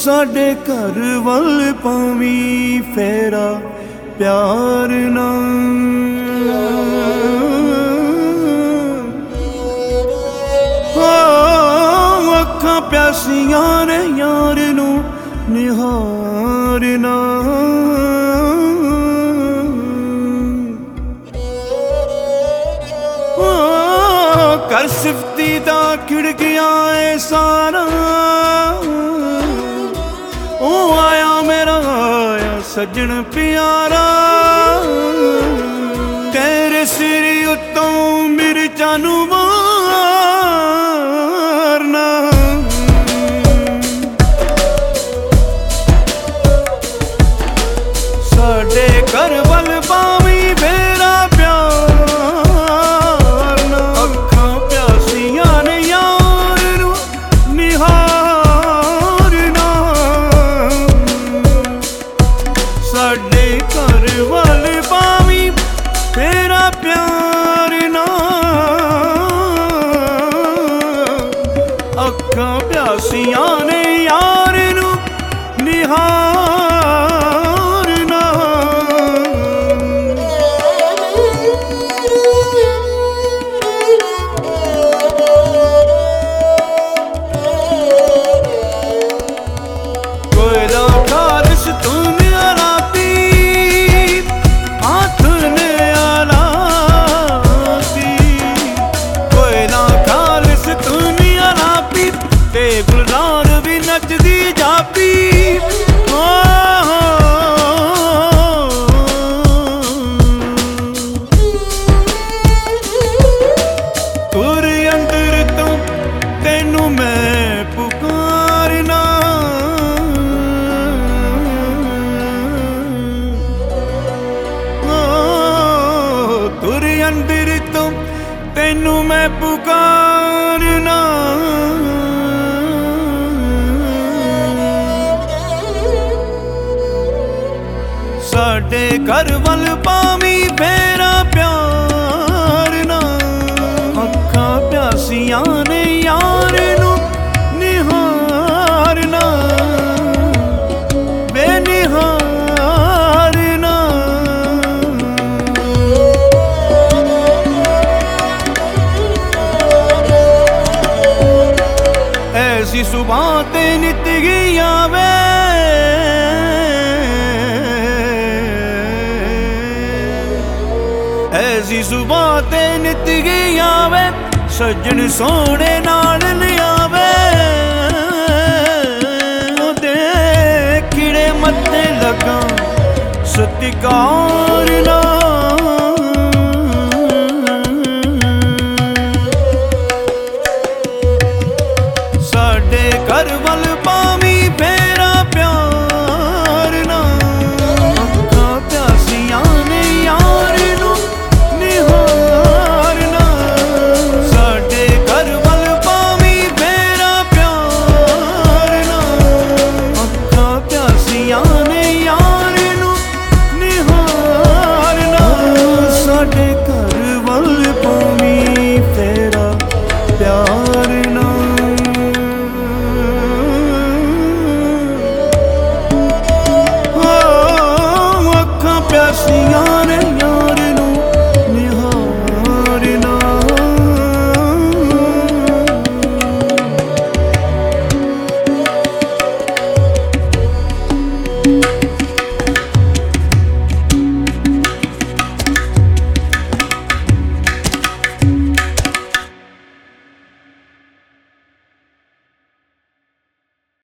साडे घर वल पावी फेरा प्यार ना अखां प्यासियां ने यार नू निहारना कर सिफती दा खिड़ गया है सारा ओ आया मेरा आया सजन प्यारा तेरे सिर उत्तों मिर्चा नू मारना साडे घर वल पावी फेरा प्यार ना अखां प्यासियां ने यार नू निहारना साडे घर वल पावी फेरा प्यार ना अखां प्यासियां ने यार नू निहारना कोयला खारिश तूने आलाती हाथ ने आलाती कोयला खारिश तूने आलाती ते गुलजार भी नचदी जापी तुर अंदर तो तेनू मैं पुकारना तुर अंदर तो तेनू मैं पुकारना साडे घर वल पावी फेरा प्यार ना अखां प्यासियां ने यार नू निहारना बेनिहारना ऐसी सुबह ते नित गई आवे ऐसी सुबह ते नित गई आवे सज्जन सोने नाल लियावे ओदे कीड़े मत्थे लगा सत्कार ना